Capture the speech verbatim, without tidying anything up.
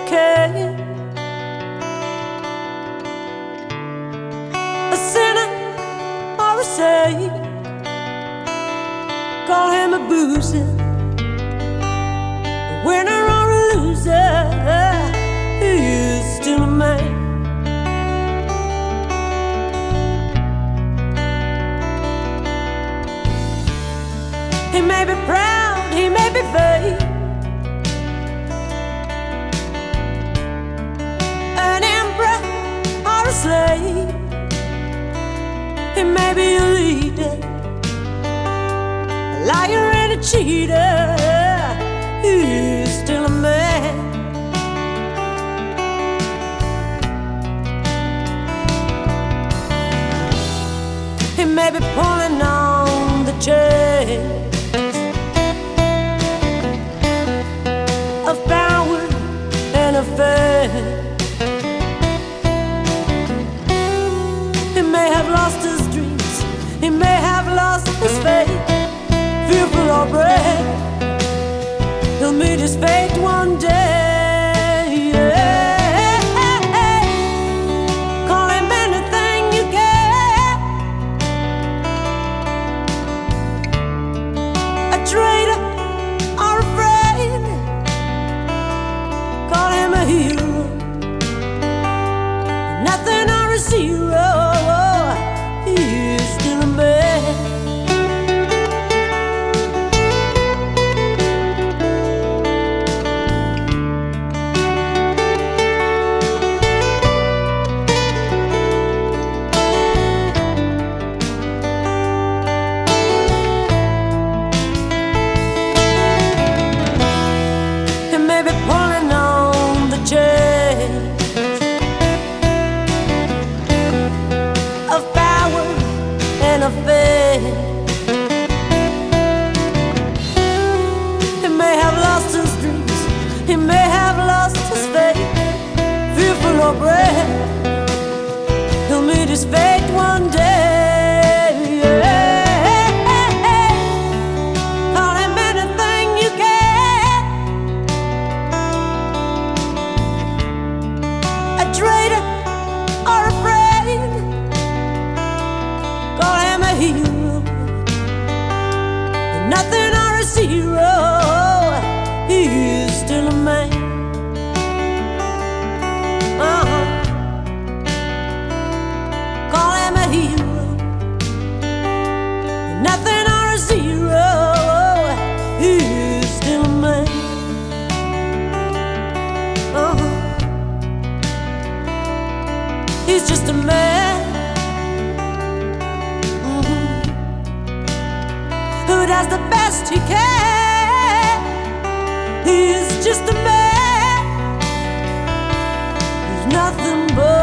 okay. A sinner or a saint, call him a boozer, a winner or a loser, he is still a man. He may be proud, he may be vain, an emperor or a slave. He may be a leader, a liar and a cheater, he is still a man. He may be pulling on the chain of power and of fame. He may have lost his dreams, he may have lost his faith, fearful or brave, he'll meet his fate one day. Call him anything you can, a traitor or a friend, call him a hero, nothing or a zero, he is still a man. He may be pulling on the chain of power and of fame. He may have lost his dreams, he may have lost his faith, fearful or brave, he'll meet his fate one day. Call him anything you can, a traitor or a friend, call him a hero, nothing or a zero, he is still a man. Uh-huh. Call him a hero, nothing or a zero, he is still a man. Uh-huh. He's just a man who does the best he can. He's just a man, he's nothing but